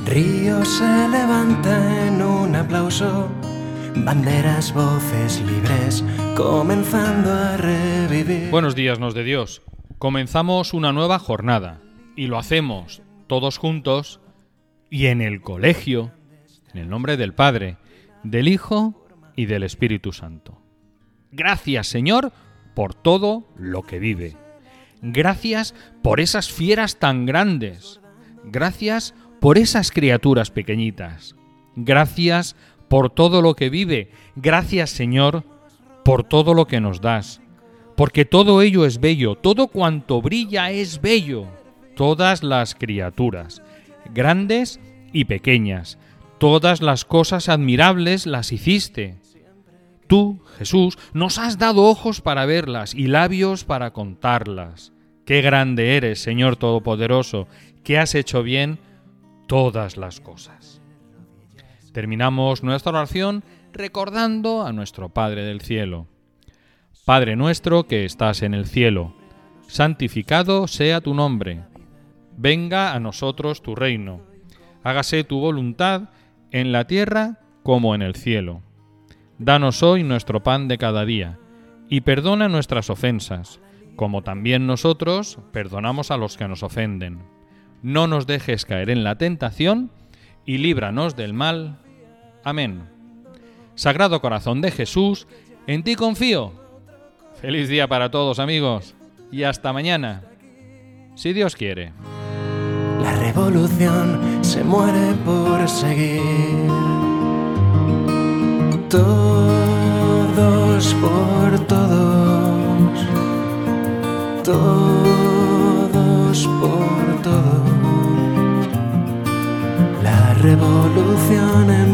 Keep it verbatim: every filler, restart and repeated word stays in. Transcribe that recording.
Río se levanta en un aplauso, banderas, voces libres, comenzando a revivir. Buenos días, nos de Dios. Comenzamos una nueva jornada y lo hacemos todos juntos y en el colegio, en el nombre del Padre, del Hijo y del Espíritu Santo. Gracias, Señor, por todo lo que vive. Gracias por esas fieras tan grandes. Gracias por esas criaturas pequeñitas. Gracias por todo lo que vive. Gracias, Señor, por todo lo que nos das. Porque todo ello es bello, todo cuanto brilla es bello. Todas las criaturas, grandes y pequeñas, todas las cosas admirables las hiciste. Tú, Jesús, nos has dado ojos para verlas y labios para contarlas. Qué grande eres, Señor Todopoderoso, que has hecho bien todas las cosas. Terminamos nuestra oración recordando a nuestro Padre del Cielo. Padre nuestro que estás en el cielo, santificado sea tu nombre. Venga a nosotros tu reino. Hágase tu voluntad en la tierra como en el cielo. Danos hoy nuestro pan de cada día, y perdona nuestras ofensas, como también nosotros perdonamos a los que nos ofenden. No nos dejes caer en la tentación, y líbranos del mal. Amén. Sagrado Corazón de Jesús, en ti confío. Feliz día para todos, amigos, y hasta mañana, si Dios quiere. La revolución se muere por seguir. Todos por todos, todos por todos. La revolución